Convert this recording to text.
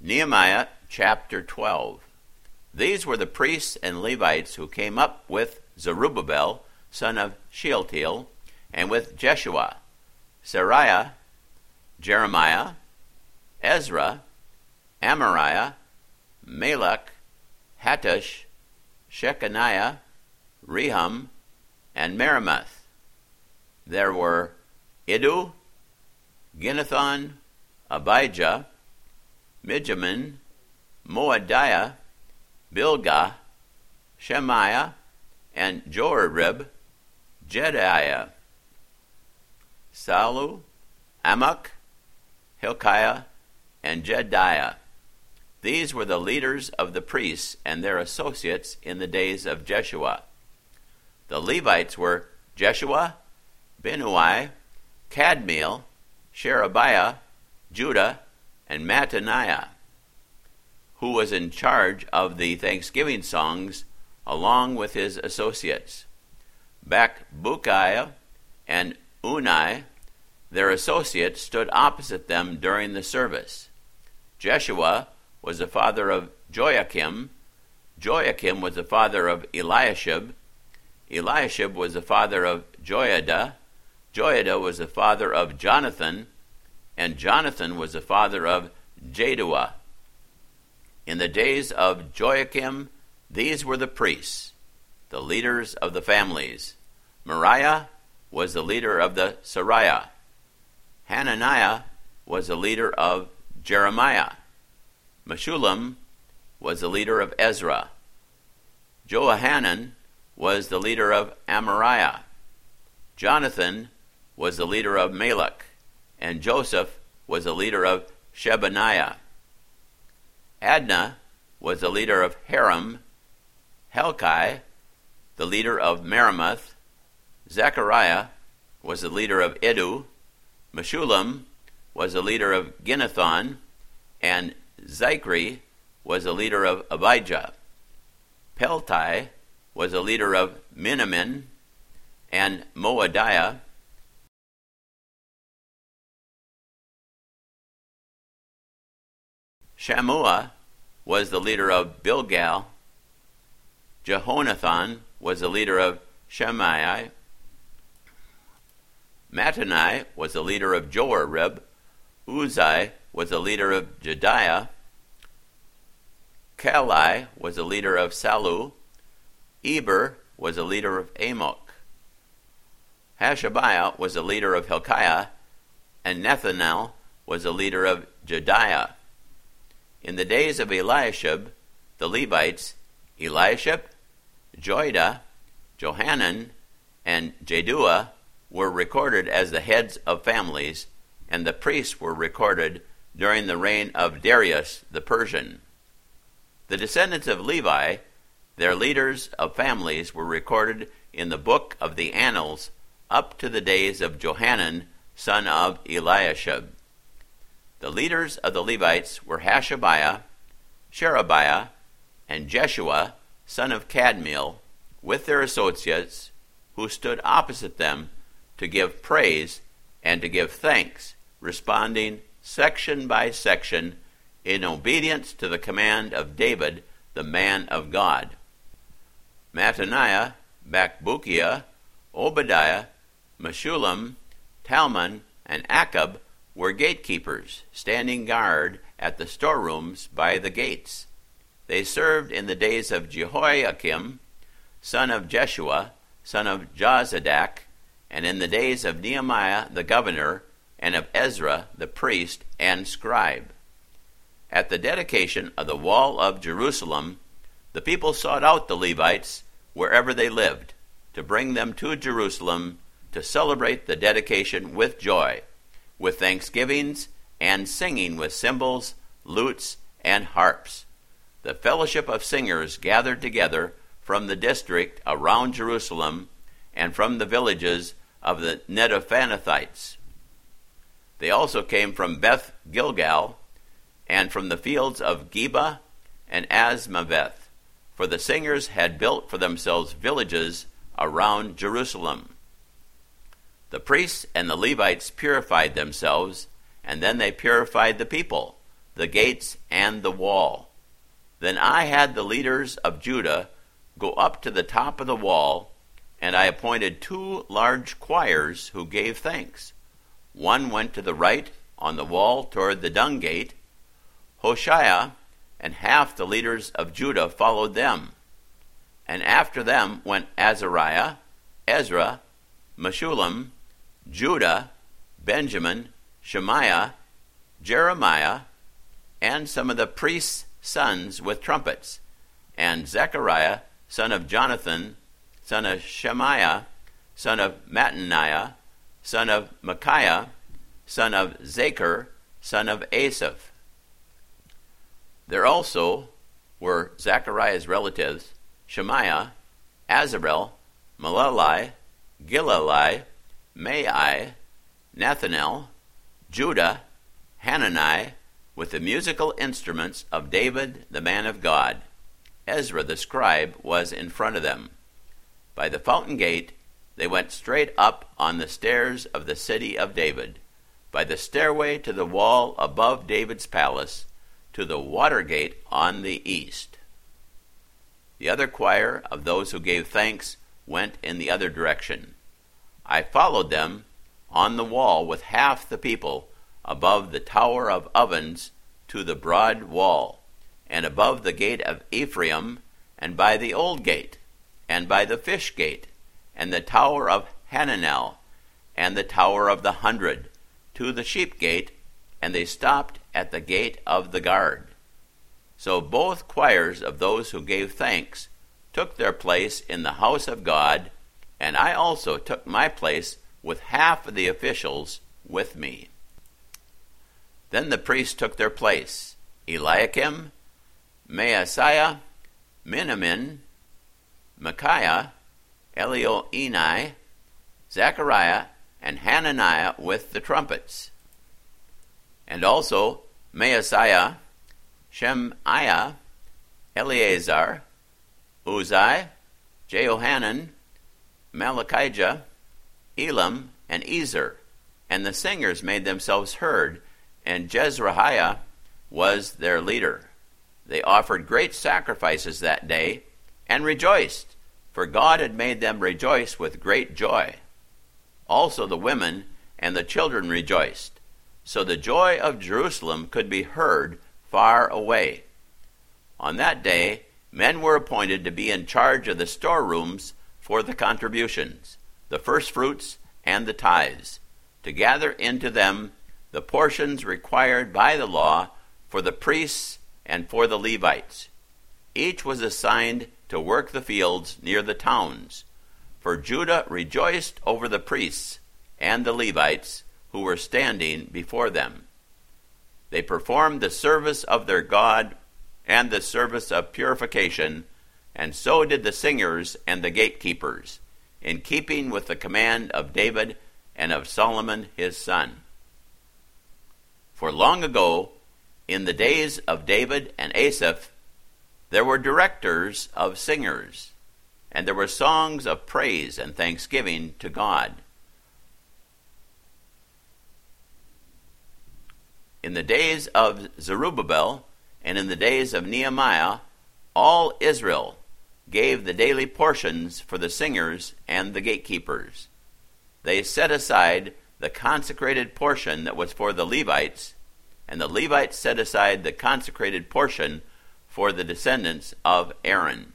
Nehemiah chapter 12. These were the priests and Levites who came up with Zerubbabel, son of Shealtiel, and with Jeshua, Seraiah, Jeremiah, Ezra, Amariah, Malach, Hattush, Shechaniah, Rehum, and Meremoth. There were Iddu, Ginnethon, Abijah, Mijamin, Moadiah, Bilgah, Shemaiah, and Jorib, Jediah, Salu, Amok, Hilkiah, and Jediah. These were the leaders of the priests and their associates in the days of Jeshua. The Levites were Jeshua, Binnui, Kadmiel, Sherebiah, Judah, and Mattaniah, who was in charge of the thanksgiving songs along with his associates. Bakbukiah and Unai, their associates, stood opposite them during the service. Jeshua was the father of Joachim. Joachim was the father of Eliashib. Eliashib was the father of Joiada. Joiada was the father of Jonathan, and Jonathan was the father of Jaddua. In the days of Joachim, these were the priests, the leaders of the families. Moriah was the leader of the Seraiah. Hananiah was the leader of Jeremiah. Meshullam was the leader of Ezra. Johanan was the leader of Amariah. Jonathan was the leader of Malach, and Joseph was the leader of Shebaniah. Adnah was the leader of Haram. Helkai, the leader of Meremoth. Zechariah was the leader of Iddu. Meshullam was the leader of Ginnethon, and Zichri was the leader of Abijah. Peltai was the leader of Miniamin, and Moadiah. Shammua was the leader of Bilgal. Jehonathan was the leader of Shemaiah. Mattani was the leader of Jorib. Uzai was the leader of Jediah. Kalai was the leader of Salu. Eber was the leader of Amok. Hashabiah was the leader of Hilkiah, and Nethanel was the leader of Jediah. In the days of Eliashib, the Levites, Eliashib, Joiada, Johanan, and Jaddua were recorded as the heads of families, and the priests were recorded during the reign of Darius the Persian. The descendants of Levi, their leaders of families, were recorded in the book of the Annals up to the days of Johanan, son of Eliashib. The leaders of the Levites were Hashabiah, Sherebiah, and Jeshua, son of Kadmiel, with their associates, who stood opposite them to give praise and to give thanks, responding section by section in obedience to the command of David, the man of God. Mattaniah, Bakbukiah, Obadiah, Meshullam, Talmon, and Akab were gatekeepers, standing guard at the storerooms by the gates. They served in the days of Jehoiakim, son of Jeshua, son of Jozadak, and in the days of Nehemiah the governor, and of Ezra the priest and scribe. At the dedication of the wall of Jerusalem, the people sought out the Levites wherever they lived, to bring them to Jerusalem to celebrate the dedication with joy, with thanksgivings and singing with cymbals, lutes, and harps. The fellowship of singers gathered together from the district around Jerusalem and from the villages of the Netophanathites. They also came from Beth Gilgal and from the fields of Geba and Asmaveth, for the singers had built for themselves villages around Jerusalem. The priests and the Levites purified themselves, and then they purified the people, the gates, and the wall. Then I had the leaders of Judah go up to the top of the wall, and I appointed 2 large choirs who gave thanks. One went to the right on the wall toward the dung gate. Hoshea and half the leaders of Judah followed them. And after them went Azariah, Ezra, Meshullam, Judah, Benjamin, Shemaiah, Jeremiah, and some of the priests' sons with trumpets, and Zechariah, son of Jonathan, son of Shemaiah, son of Mattaniah, son of Micaiah, son of Zachar, son of Asaph. There also were Zechariah's relatives, Shemaiah, Azarel, Malali, Gilalai, Mai, Nathanael, Judah, Hanani, with the musical instruments of David the man of God. Ezra the scribe was in front of them. By the fountain gate they went straight up on the stairs of the city of David, by the stairway to the wall above David's palace, to the water gate on the east. The other choir of those who gave thanks went in the other direction. I followed them on the wall with half the people, above the tower of ovens to the broad wall, and above the gate of Ephraim, and by the old gate, and by the fish gate, and the tower of Hananel, and the tower of the 100, to the sheep gate, and they stopped at the gate of the guard. So both choirs of those who gave thanks took their place in the house of God, and I also took my place with half of the officials with me. Then the priests took their place: Eliakim, Maaseiah, Miniamin, Micaiah, Elioenai, Zechariah, and Hananiah with the trumpets. And also Maaseiah, Shemaiah, Eleazar, Uzai, Jehohanan, Malachijah, Elam, and Ezer. And the singers made themselves heard, and Jezrahiah was their leader. They offered great sacrifices that day, and rejoiced, for God had made them rejoice with great joy. Also the women and the children rejoiced, so the joy of Jerusalem could be heard far away. On that day, men were appointed to be in charge of the storerooms for the contributions, the firstfruits, and the tithes, to gather into them the portions required by the law for the priests and for the Levites. Each was assigned to work the fields near the towns, for Judah rejoiced over the priests and the Levites who were standing before them. They performed the service of their God and the service of purification, and so did the singers and the gatekeepers, in keeping with the command of David and of Solomon his son. For long ago, in the days of David and Asaph, there were directors of singers, and there were songs of praise and thanksgiving to God. In the days of Zerubbabel and in the days of Nehemiah, all Israel gave the daily portions for the singers and the gatekeepers. They set aside the consecrated portion that was for the Levites, and the Levites set aside the consecrated portion for the descendants of Aaron.